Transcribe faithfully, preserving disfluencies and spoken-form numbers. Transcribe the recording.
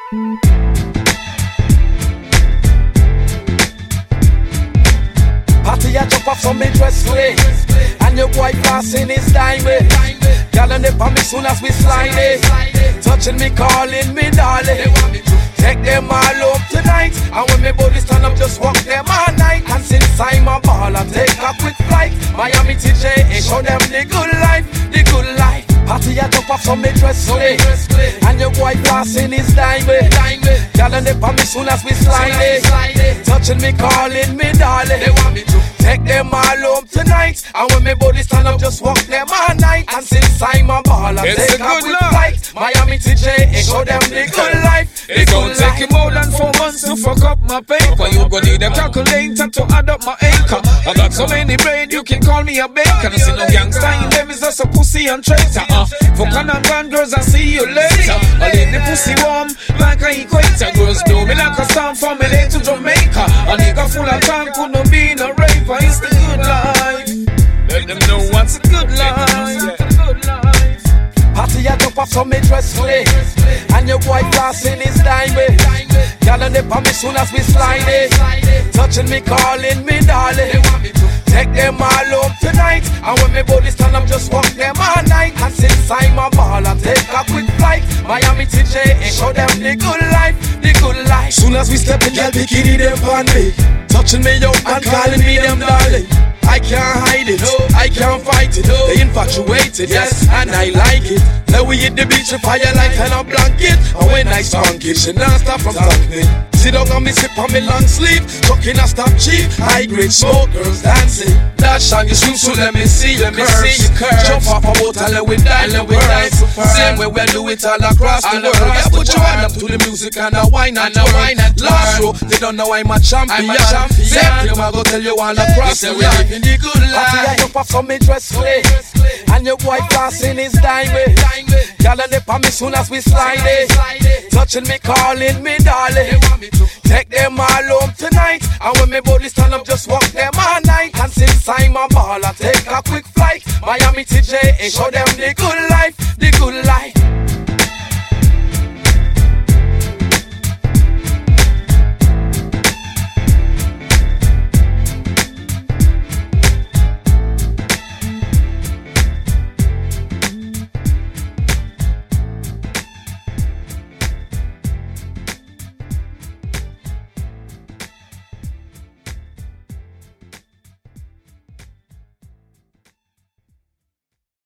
Party a jump off some me dress way, and your boy passing his time way. Girl on the palm me soon as we slide it, touching me, calling me darling. Take them all up tonight, and when me body stand up, just walk them all night. And since I'm a baller, take a quick flight. Miami T J, and show them the good life, the good life. Party a jump off some me dress way, and your boy passing his time way. Girl on the palm me soon as we slide it, touching me, calling me darling. Take them all home tonight, and when me body stand up, just walk them all night. And since I'm a baller, it's take a a good quick love. flight. Miami T J, and show them the good life, the It's good gonna take you life. more than four months to fuck up my paper. You gonna need a calculator to add up my acre. I got so many brain, you can call me a baker. I see no gangster in them, is just a pussy and traitor. Uh, fuck on and gun girls, I see you later. I leave the pussy warm like an equator. Girls do me like a storm from L A to Jamaica. A nigga full of time couldn't be in a raper. It's the good life. Let them know what's a good life. Party a jump off some me dress way, and your boy passing his time way. Girl on the palm me soon as we slide it, touching me, calling me darling. Take them all home tonight, and when me body stand up, just walk them all night. And since I'm a baller, take a quick flight. Miami T J, and show them the good life, the good life. Soon as we step in, girl, bikini them pan me, touching me up and calling me them darling. I can't hide it, I can't fight it. They infatuated, yes, and I like it. Now we hit the beach with fire like and a blanket. And when I spunk it, she not stop from talking. Sit down on me, sip on me long sleeve, talking a stop cheap. High grade smoke, girls dancing. Dash on your swim, so let me see you, let me see you curves. Jump off a boat and let we die, let we die. Same way we do it all across the world. Yeah, put your hand up to the music and a wine and a wine and last row, they don't know I'm a champion. I'm a champion. Same thing I go tell you all across the world. The good life. Party a jump off some me dress way, and your boy passing his dime way. Girl on the palm me soon as we slide it, touching me, calling me darling. Take them all home tonight, and when me body stand up, just walk them all night. And since I'm a baller, take a quick flight. Miami T J, and show them the good life, the